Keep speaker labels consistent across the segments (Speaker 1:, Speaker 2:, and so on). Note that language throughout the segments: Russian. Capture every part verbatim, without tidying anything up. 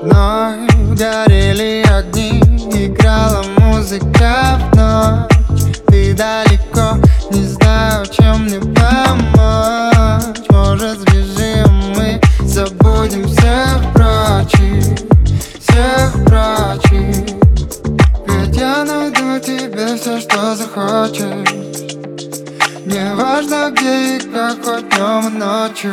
Speaker 1: одной горели огни, играла музыка вновь. Ты далеко, не знаю, чем мне помочь. Может, сбежим мы, забудем всех прочих, всех прочих. Ведь я найду тебе все, что захочешь. Не важно где и как, хоть днем и ночью.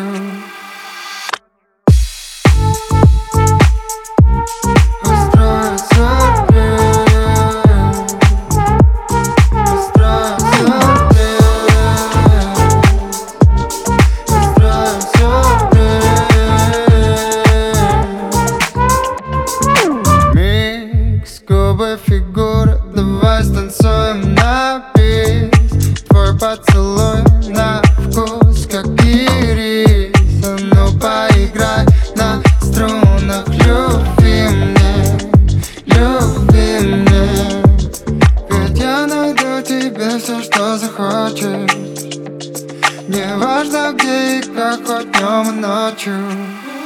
Speaker 1: Губы, фигура, давай станцуем на бис. Твой поцелуй на вкус, как ирис. А ну поиграй на струнах, люби мне, люби мне. Ведь я найду тебе все, что захочешь. Не важно где и как, хоть днем и ночью.